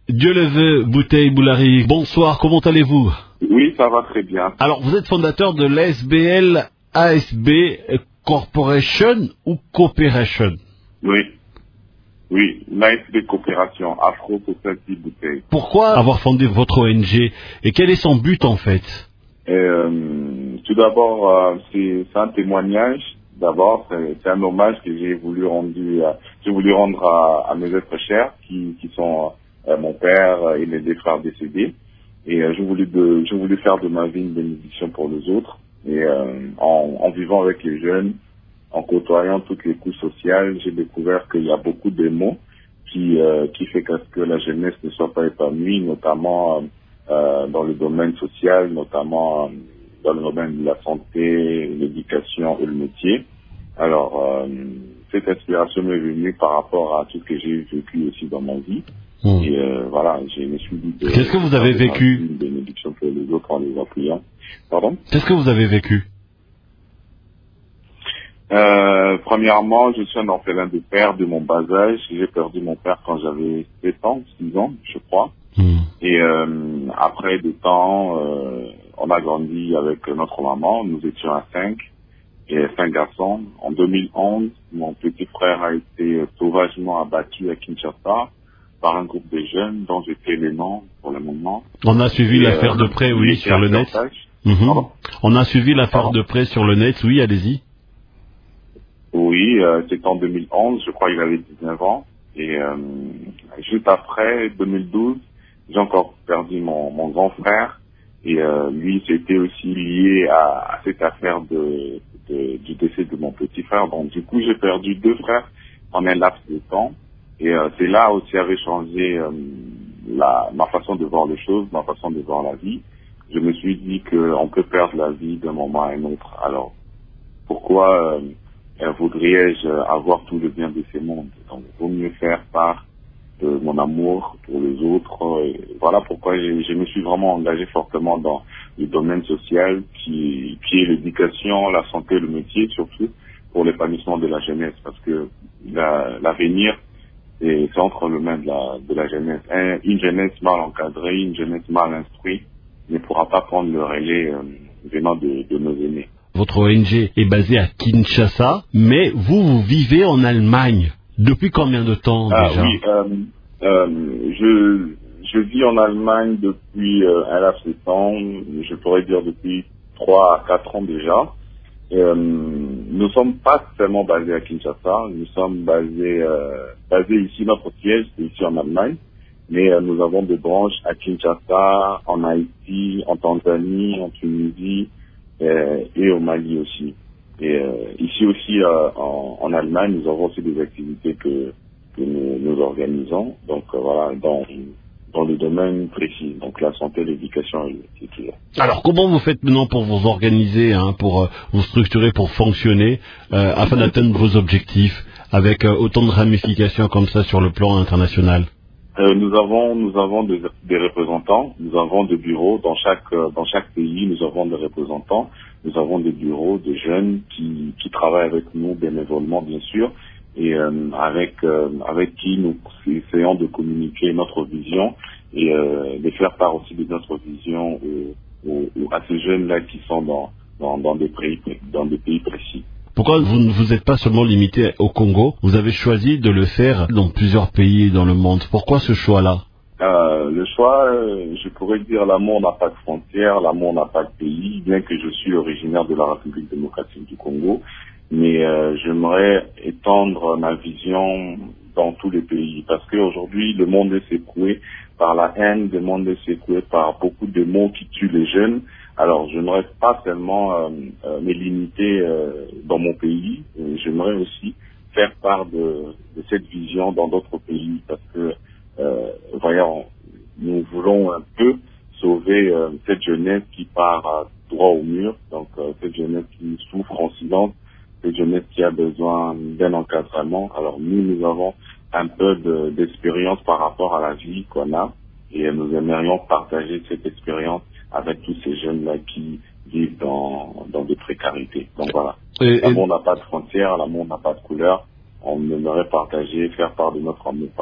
Dieu le veut, Bouteille Boulari. Bonsoir, comment allez-vous? Oui, ça va très bien. Alors, vous êtes fondateur de l'ASBL ASB Corporation ou Cooperation? Oui, l'ASB Coopération, Afro Society Bouteille. Pourquoi avoir fondé votre ONG et quel est son but en fait? Tout d'abord, c'est un témoignage. D'abord, c'est un hommage que j'ai voulu rendre à mes êtres chers qui sont mon père et mes deux frères décédés. Et je voulais faire de ma vie une bénédiction pour les autres. Et en vivant avec les jeunes, en côtoyant toutes les couches sociales, j'ai découvert qu'il y a beaucoup de mots qui fait que la jeunesse ne soit pas épanouie, notamment dans le domaine social, notamment dans le domaine de la santé, l'éducation et le métier. Alors, cette inspiration m'est venue par rapport à tout ce que j'ai vécu aussi dans ma vie. Et voilà, je me suis dit Qu'est-ce que vous avez vécu? Une bénédiction pour les autres en les appuyant. Pardon? Qu'est-ce que vous avez vécu? Premièrement, je suis un orphelin de père de mon bas âge. J'ai perdu mon père quand j'avais 7 ans, 6 ans, je crois. Et après de temps, on a grandi avec notre maman. Nous étions à 5 garçons. En 2011, mon petit frère a été sauvagement abattu à Kinshasa par un groupe de jeunes dont j'étais l'aînant pour le moment. On a suivi l'affaire de près, oui, sur le net. On a suivi l'affaire de près sur le net, oui, allez-y. Oui, c'était en 2011, je crois qu'il avait 19 ans. Et juste après, 2012, j'ai encore perdu mon grand frère. Et lui, c'était aussi lié à cette affaire du décès de mon petit frère. Donc du coup, j'ai perdu 2 frères en un laps de temps. Et c'est là aussi avait changé ma façon de voir les choses, ma façon de voir la vie. Je me suis dit qu'on peut perdre la vie d'un moment à un autre. Alors, pourquoi voudrais-je avoir tout le bien de ces mondes? Donc, il vaut mieux faire part de mon amour pour les autres. Et voilà pourquoi je me suis vraiment engagé fortement dans le domaine social qui est l'éducation, la santé, le métier, surtout pour l'épanouissement de la jeunesse. Parce que l'avenir, c'est entre les mains de la jeunesse. Une jeunesse mal encadrée, une jeunesse mal instruite ne pourra pas prendre le relais venant de nos aînés. Votre ONG est basée à Kinshasa, mais vous vivez en Allemagne. Depuis combien de temps déjà? Oui, je vis en Allemagne depuis un laps de temps, je pourrais dire depuis 3 à 4 ans déjà. Nous sommes pas seulement basés à Kinshasa, nous sommes basés ici, notre siège c'est ici en Allemagne, mais nous avons des branches à Kinshasa, en Haïti, en Tanzanie, en Tunisie et au Mali aussi. Et ici aussi en Allemagne, nous avons aussi des activités que nous organisons. Donc voilà, dans le domaine précis, donc la santé, l'éducation et l'étude. Alors comment vous faites maintenant pour vous organiser, pour vous structurer, pour fonctionner, afin d'atteindre vos objectifs, avec autant de ramifications comme ça sur le plan international? Nous avons des représentants, nous avons des bureaux dans chaque pays, nous avons des représentants, nous avons des bureaux de jeunes qui travaillent avec nous bénévolement bien sûr, et avec qui nous essayons de communiquer notre vision et de faire part aussi de notre vision à ces jeunes-là qui sont dans des pays précis. Pourquoi vous ne vous êtes pas seulement limité au Congo? Vous avez choisi de le faire dans plusieurs pays dans le monde. Pourquoi ce choix-là? Le choix, je pourrais dire, l'amour n'a pas de frontières, l'amour n'a pas de pays, bien que je suis originaire de la République démocratique du Congo, mais j'aimerais étendre ma vision dans tous les pays, parce qu'aujourd'hui, le monde est secoué par la haine, le monde est secoué par beaucoup de mots qui tuent les jeunes. Alors, je n'aimerais pas seulement me limiter dans mon pays, j'aimerais aussi faire part de cette vision dans d'autres pays, parce que, voyons, nous voulons un peu sauver cette jeunesse qui part droit au mur, donc cette jeunesse qui souffre en silence, cette jeunesse qui a besoin d'un encadrement. Alors, nous avons un peu d'expérience par rapport à la vie qu'on a, et nous aimerions partager cette expérience avec tous ces jeunes-là qui vivent dans des précarités. Donc voilà, l'amour n'a pas de frontières, l'amour n'a pas de couleur. On aimerait partager, faire part de notre amour partout.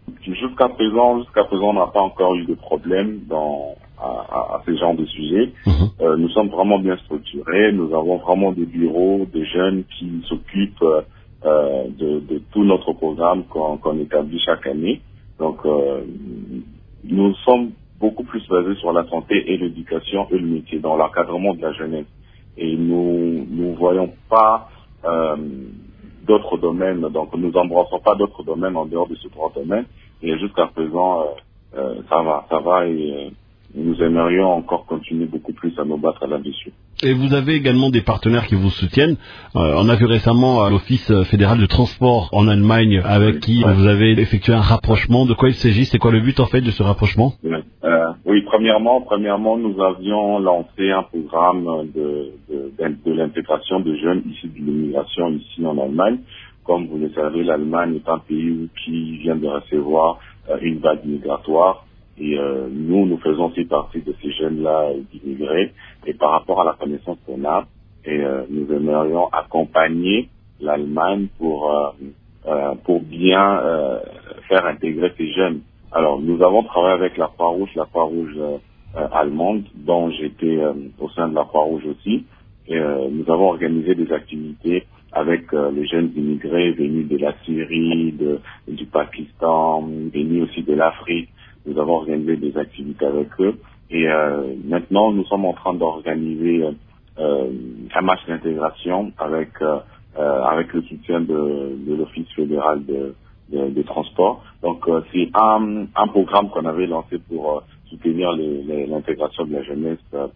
Jusqu'à présent, on n'a pas encore eu de problème à ce genre de sujet. Nous sommes vraiment bien structurés. Nous avons vraiment des bureaux de jeunes qui s'occupent de tout notre programme qu'on établit chaque année. Donc, nous sommes beaucoup plus basés sur la santé et l'éducation et le métier, dans l'encadrement de la jeunesse. Et nous voyons pas d'autres domaines, donc nous n'embrassons pas d'autres domaines en dehors de ce trois domaines. Et jusqu'à présent, ça va et nous aimerions encore continuer beaucoup plus à nous battre là-dessus. Et vous avez également des partenaires qui vous soutiennent. On a vu récemment l'Office fédéral de transport en Allemagne avec qui vous avez effectué un rapprochement. De quoi il s'agit? C'est quoi le but en fait de ce rapprochement? Oui, premièrement, nous avions lancé un programme de l'intégration de jeunes issus de l'immigration ici en Allemagne. Comme vous le savez, l'Allemagne est un pays qui vient de recevoir une vague migratoire. Et nous faisons aussi partie de ces jeunes-là d'immigrés. Et par rapport à la connaissance qu'on a, nous aimerions accompagner l'Allemagne pour bien faire intégrer ces jeunes. Alors, nous avons travaillé avec la Croix-Rouge allemande, dont j'étais au sein de la Croix-Rouge aussi. Et nous avons organisé des activités avec les jeunes immigrés venus de la Syrie, du Pakistan, venus aussi de l'Afrique. Nous avons organisé des activités avec eux. Et maintenant, nous sommes en train d'organiser un match d'intégration avec le soutien de l'Office fédéral de transport. Donc, c'est un programme qu'on avait lancé pour soutenir l'intégration de la jeunesse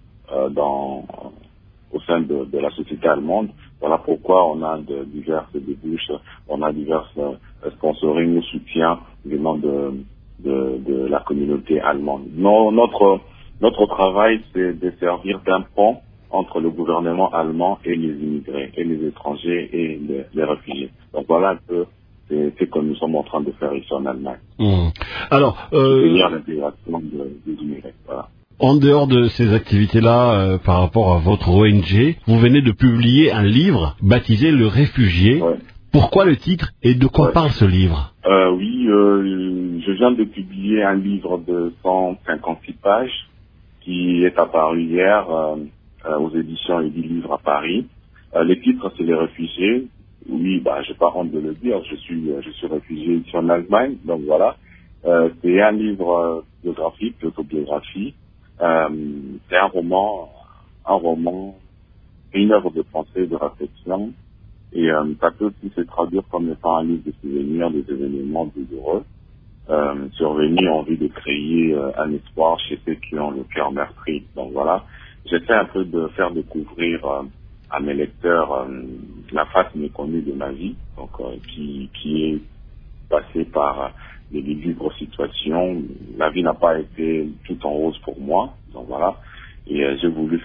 au sein de la société allemande. Voilà pourquoi on a diverses débouches, on a diverses sponsoring ou soutiens venant de la communauté allemande. Notre travail, c'est de servir d'un pont entre le gouvernement allemand et les immigrés, et les étrangers et les réfugiés. Donc voilà un peu ce que nous sommes en train de faire ici en Allemagne. Alors, soutenir l'intégration des immigrés. Voilà. En dehors de ces activités-là, par rapport à votre ONG, vous venez de publier un livre baptisé Le Réfugié. Ouais. Pourquoi le titre et de quoi parle ce livre? Je viens de publier un livre de 156 pages qui est apparu hier aux éditions Eddy Livre à Paris. Le titre, c'est Les Réfugiés. Oui, j'ai pas honte de le dire, je suis réfugié ici en Allemagne, donc voilà. C'est un livre biographique, autobiographie. C'est un roman, une œuvre de pensée, de réflexion. Et ça peut aussi se traduire comme étant un livre de souvenirs des événements douloureux survenus en vue de créer un espoir chez ceux qui ont le cœur meurtri. Donc voilà, j'essaie un peu de faire découvrir à mes lecteurs la face méconnue de ma vie, donc qui est passée par des libres situations. La vie n'a pas été tout en rose pour moi, donc voilà. Et je voulais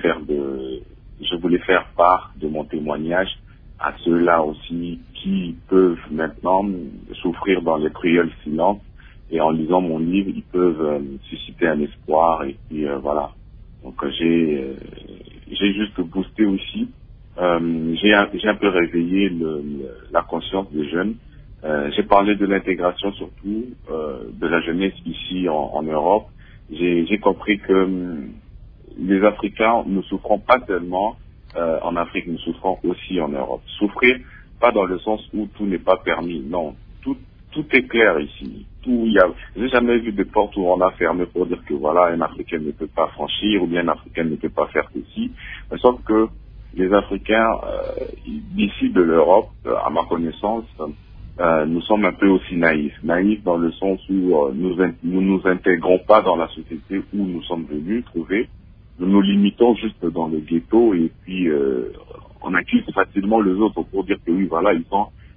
faire part de mon témoignage à ceux-là aussi qui peuvent maintenant souffrir dans les cruels silences. Et en lisant mon livre, ils peuvent susciter un espoir. Et puis voilà. Donc j'ai juste boosté aussi. J'ai un peu réveillé la conscience des jeunes. J'ai parlé de l'intégration surtout de la jeunesse ici en Europe. J'ai compris que les Africains ne souffront pas tellement en Afrique, nous souffrons aussi en Europe. Souffrir, pas dans le sens où tout n'est pas permis, non. Tout est clair ici. J'ai jamais vu de porte où on a fermé pour dire que voilà, un Africain ne peut pas franchir ou bien un Africain ne peut pas faire ceci. Sauf que les Africains d'ici de l'Europe, à ma connaissance, nous sommes un peu aussi naïfs. Naïfs dans le sens où nous intégrons pas dans la société où nous sommes venus trouver. Nous nous limitons juste dans le ghetto et puis on accuse facilement les autres pour dire que oui, voilà, ils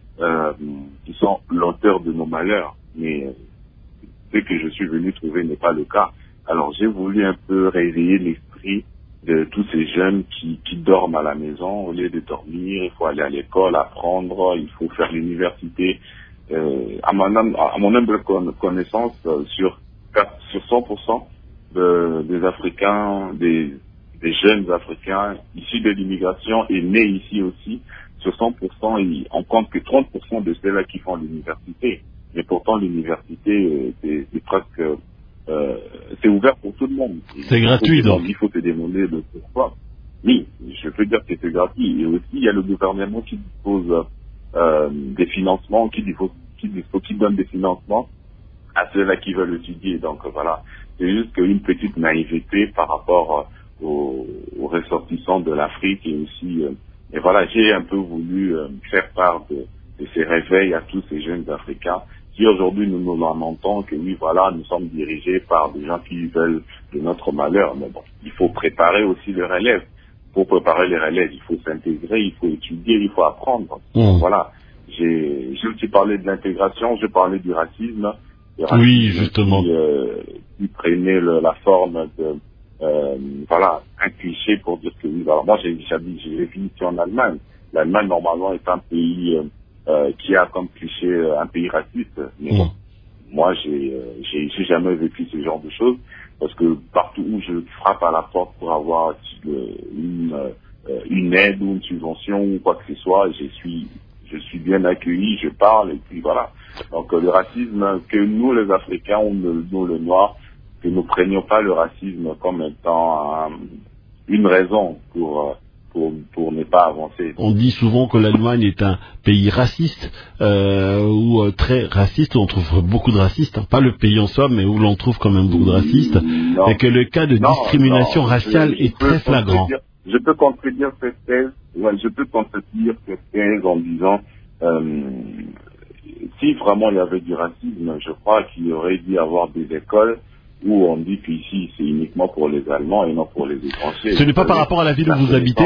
sont l'auteur de nos malheurs. Mais ce que je suis venu trouver n'est pas le cas. Alors j'ai voulu un peu réveiller l'esprit de tous ces jeunes qui dorment à la maison. Au lieu de dormir, il faut aller à l'école, apprendre, il faut faire l'université. À mon humble connaissance, sur 100%, des Africains, des jeunes Africains issus de l'immigration et nés ici aussi, sur 100%, on compte que 30% de ceux-là qui font l'université. mais pourtant l'université, c'est presque, c'est ouvert pour tout le monde. C'est gratuit, donc. Il faut te demander le pourquoi. Oui, je peux dire que c'est gratuit. Et aussi, il y a le gouvernement qui dispose des financements, qui donne des financements à ceux-là qui veulent étudier. Donc voilà, c'est juste une petite naïveté par rapport aux ressortissants de l'Afrique et aussi, et voilà, j'ai un peu voulu faire part de ces réveils à tous ces jeunes Africains qui aujourd'hui nous lamentons que oui, voilà, nous sommes dirigés par des gens qui veulent de notre malheur. Mais bon, il faut préparer aussi les relèves. Pour préparer les relèves, il faut s'intégrer, il faut étudier, il faut apprendre. Voilà. J'ai aussi parlé de l'intégration, j'ai parlé du racisme. Oui, justement. Qui prenait la forme de, voilà, un cliché pour dire que oui, voilà. Moi, j'ai vécu ici en Allemagne. L'Allemagne, normalement, est un pays qui a comme cliché un pays raciste. Mais bon, moi, j'ai jamais vécu ce genre de choses parce que partout où je frappe à la porte pour avoir une aide ou une subvention ou quoi que ce soit, je suis bien accueilli, je parle et puis voilà. Donc le racisme, que nous les Africains ou nous le Noirs, que nous prenions pas le racisme comme étant une raison pour ne pas avancer. On dit souvent que l'Allemagne est un pays raciste ou très raciste, où on trouve beaucoup de racistes, pas le pays en soi, mais où l'on trouve quand même beaucoup de racistes, et que le cas de discrimination raciale est très flagrant. Je peux contredire cette thèse, en disant si vraiment il y avait du racisme, je crois qu'il y aurait dû avoir des écoles où on dit qu'ici c'est uniquement pour les Allemands et non pour les étrangers. Ce n'est pas par rapport à la ville où vous habitez ?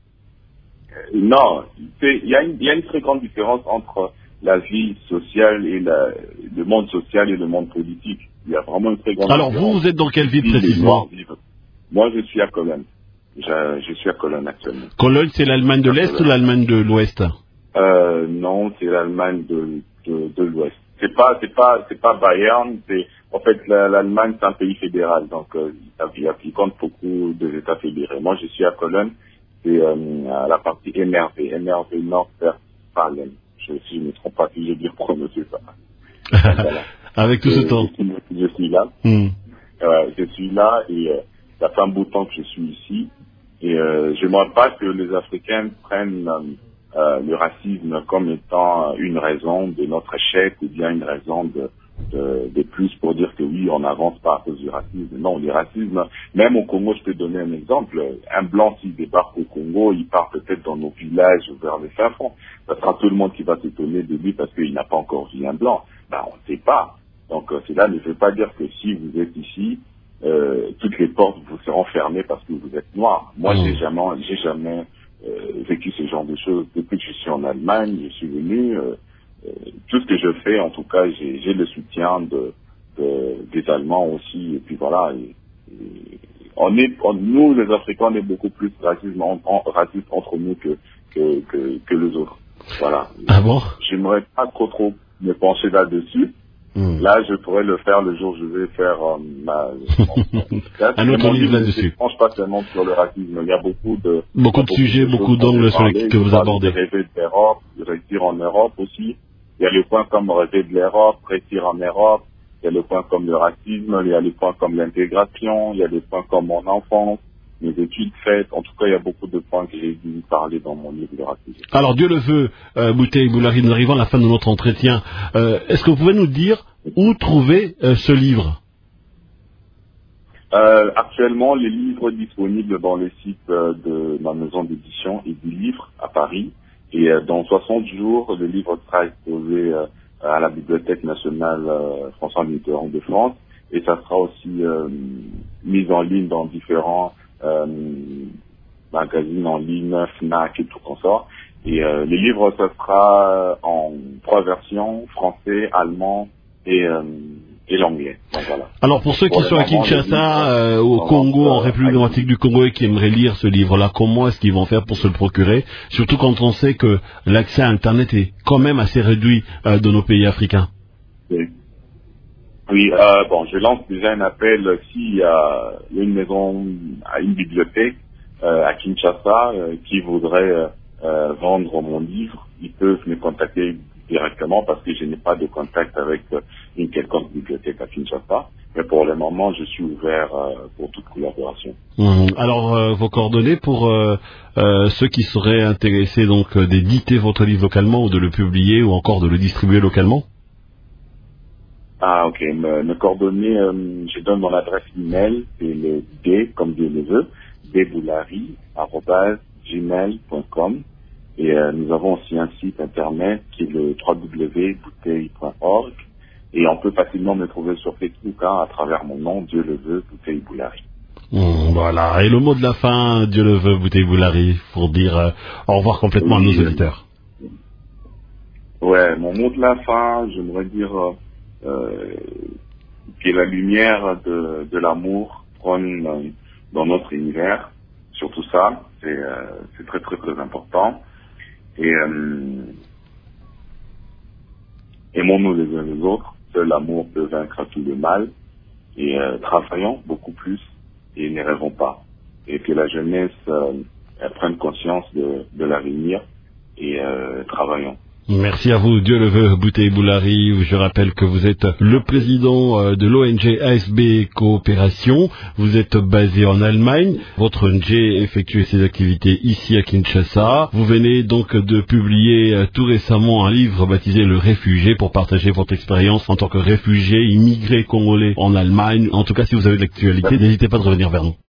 Non, il y a une très grande différence entre la vie sociale et le monde social et le monde politique. Il y a vraiment une très grande différence. Alors vous êtes dans quelle ville précisément ? Moi je suis à Cologne. Je suis à Cologne actuellement. Cologne, c'est l'Allemagne de l'Est ou l'Allemagne de l'Ouest ? Non, c'est l'Allemagne de l'Ouest. C'est pas Bayern, en fait, l'Allemagne, c'est un pays fédéral, donc il compte beaucoup de États fédérés. Moi, je suis à Cologne, c'est à la partie NRV Nord-Westfalen. Si je ne me trompe pas, si j'ai bien prononcé ça. Voilà. Avec tout ce temps. Je suis là. Je suis là et ça fait un bout de temps que je suis ici. Et je n'aimerais pas que les Africains prennent le racisme comme étant une raison de notre échec ou bien une raison de plus pour dire que oui, on n'avance pas à cause du racisme. Non, le racisme, même au Congo, je peux donner un exemple. Un blanc, s'il débarque au Congo, il part peut-être dans nos villages vers les fins fonds. Ça sera tout le monde qui va s'étonner de lui parce qu'il n'a pas encore vu un blanc. On ne sait pas. Donc cela ne veut pas dire que si vous êtes ici, toutes les portes vous seront fermées parce que vous êtes noir. Moi, j'ai jamais vécu ce genre de choses. Depuis que je suis en Allemagne, je suis venu, tout ce que je fais, en tout cas, j'ai le soutien des Allemands aussi, et puis voilà. Nous, les Africains, on est beaucoup plus racistes entre nous que les autres. Voilà. Ah bon? J'aimerais pas trop me pencher là-dessus. Là, je pourrais le faire le jour où je vais faire un autre livre là-dessus. Je ne penche pas seulement sur le racisme. Il y a beaucoup de sujets, beaucoup d'angles sur lesquels que vous abordez. Rêver de l'Europe, réussir en Europe aussi. Il y a les points comme rêver de l'Europe, réussir en Europe. Il y a les points comme le racisme. Il y a les points comme l'intégration. Il y a les points comme mon enfance, mes études faites. En tout cas, il y a beaucoup de points que j'ai dû parler dans mon livre de racisme. Alors, Dieu le veut, Bouteille Boulari, nous arrivons à la fin de notre entretien. Est-ce que vous pouvez nous dire où trouver ce livre? Actuellement, les livres disponibles dans les sites de ma maison d'édition et du livre à Paris. Et dans 60 jours, le livre sera exposé à la Bibliothèque nationale François Mitterrand de France. Et ça sera aussi mis en ligne dans différents magazines en ligne, FNAC et tout comme ça. Et les livres, ça sera en 3 versions, français, allemand et l'anglais. Donc, voilà. Alors pour ceux qui sont à Kinshasa, au Congo, en République démocratique du Congo et qui aimeraient lire ce livre-là, comment est-ce qu'ils vont faire pour se le procurer? Surtout quand on sait que l'accès à Internet est quand même assez réduit dans nos pays africains. Oui, je lance déjà un appel s'il y a une maison, une bibliothèque à Kinshasa qui voudrait vendre mon livre, ils peuvent me contacter directement parce que je n'ai pas de contact avec une quelconque bibliothèque à Kinshasa. Mais pour le moment, je suis ouvert pour toute collaboration. Alors, vos coordonnées pour ceux qui seraient intéressés donc d'éditer votre livre localement ou de le publier ou encore de le distribuer localement? Ah, ok. Mes coordonnées, je donne mon adresse email, c'est le D, comme Dieu le veut, dboulari@gmail.com. Et nous avons aussi un site internet qui est le www.bouteille.org. Et on peut facilement me trouver sur Facebook à travers mon nom, Dieu le veut, Bouteille Boulari. Voilà. Et le mot de la fin, Dieu le veut, Bouteille Boulari, pour dire au revoir complètement à nos auditeurs. Ouais, mon mot de la fin, j'aimerais dire que la lumière de l'amour trône dans notre univers. Surtout ça, c'est très très très important. Et aimons-nous les uns les autres. Seul l'amour peut vaincre tout le mal. Et travaillons beaucoup plus et ne rêvons pas. Et que la jeunesse prenne conscience de l'avenir et travaillons. Merci à vous, Dieu le veut, Bouteille Boulari. Je rappelle que vous êtes le président de l'ONG ASB Coopération. Vous êtes basé en Allemagne. Votre ONG effectue ses activités ici à Kinshasa. Vous venez donc de publier tout récemment un livre baptisé Le Réfugié pour partager votre expérience en tant que réfugié, immigré congolais en Allemagne. En tout cas, si vous avez de l'actualité, n'hésitez pas de revenir vers nous.